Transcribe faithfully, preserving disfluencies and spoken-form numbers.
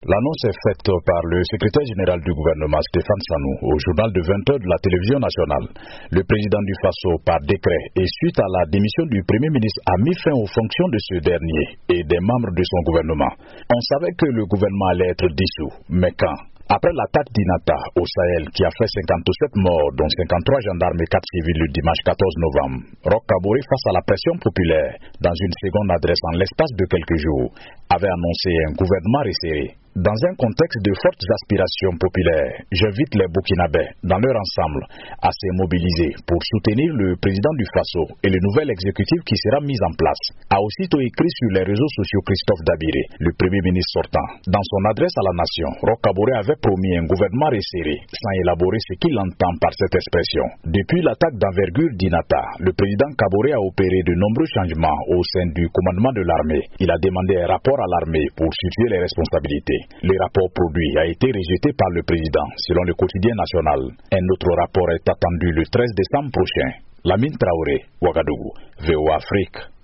L'annonce est faite par le secrétaire général du gouvernement Stéphane Sanou au journal de vingt heures de la télévision nationale. Le président du Faso, par décret et suite à la démission du Premier ministre, a mis fin aux fonctions de ce dernier et des membres de son gouvernement. On savait que le gouvernement allait être dissous, mais quand? Après l'attaque d'Inata au Sahel qui a fait cinquante-sept morts, dont cinquante-trois gendarmes et quatre civils le dimanche quatorze novembre, Roch Kaboré, face à la pression populaire, dans une seconde adresse en l'espace de quelques jours, avait annoncé un gouvernement resserré. Dans un contexte de fortes aspirations populaires, j'invite les Burkinabés, dans leur ensemble, à se mobiliser pour soutenir le président du Faso et le nouvel exécutif qui sera mis en place, a aussitôt écrit sur les réseaux sociaux Christophe Dabiré, le premier ministre sortant. Dans son adresse à la nation, Roch Kaboré avait promis un gouvernement resserré, sans élaborer ce qu'il entend par cette expression. Depuis l'attaque d'envergure d'Inata, le président Kaboré a opéré de nombreux changements au sein du commandement de l'armée. Il a demandé un rapport à l'armée pour situer les responsabilités. Le rapport produit a été rejeté par le président, selon le quotidien national. Un autre rapport est attendu le treize décembre prochain. Lamine Traoré, Ouagadougou, V O A Afrique.